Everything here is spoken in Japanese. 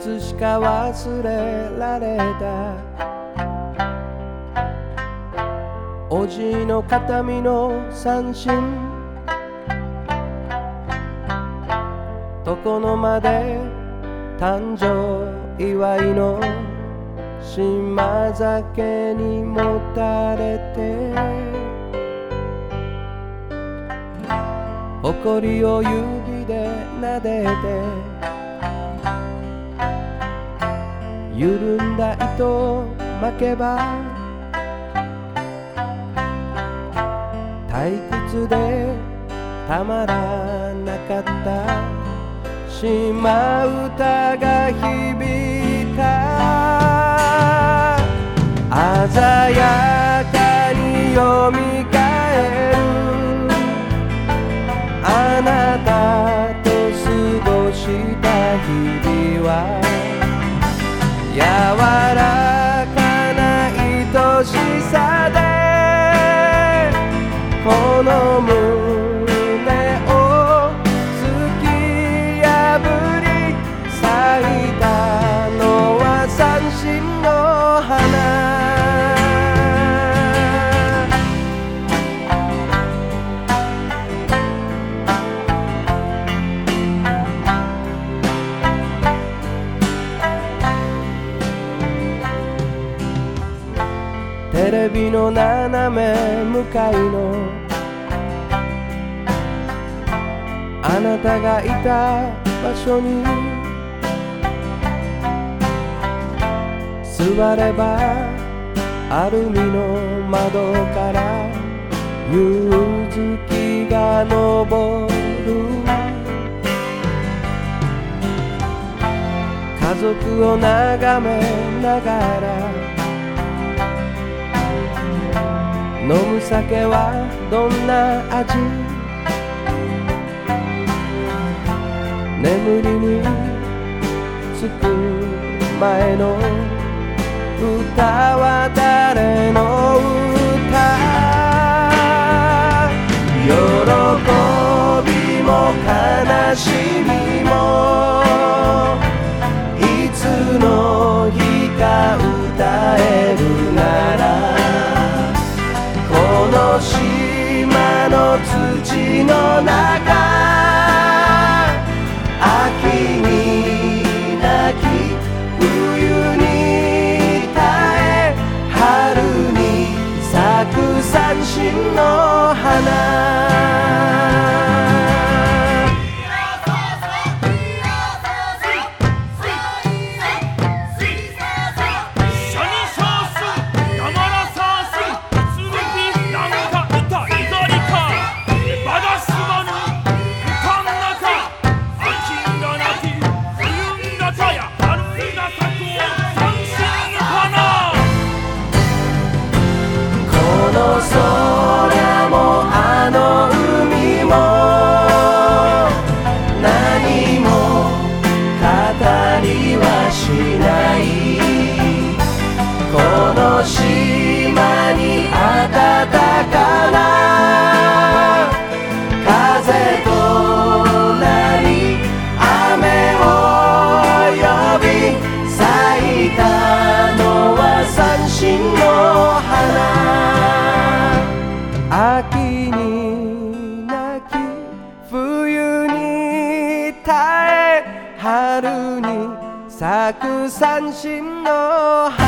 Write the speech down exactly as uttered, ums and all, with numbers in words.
つしか忘れられたおじの形見の三振床の間で誕生祝いの島酒にもたれて誇りを指で撫でて緩んだ糸を巻けば退屈でたまらなかった島唄が響いた鮮やかによみがえるあなたと過ごした日々は柔らかな愛しさでこの胸を突き破り咲いたのは三振の花テレビの斜め向かいのあなたがいた場所に座ればアルミの窓から夕月が昇る家族を眺めながら飲む酒はどんな味眠りにつく前の歌は誰の歌喜びも悲しみもいつの日か歌えるならこの島の土の中秋に泣き冬に耐え春に咲く三振の花島に暖かな風となり雨を呼び咲いたのは三振の花秋に泣き冬に耐え春に咲く三振の花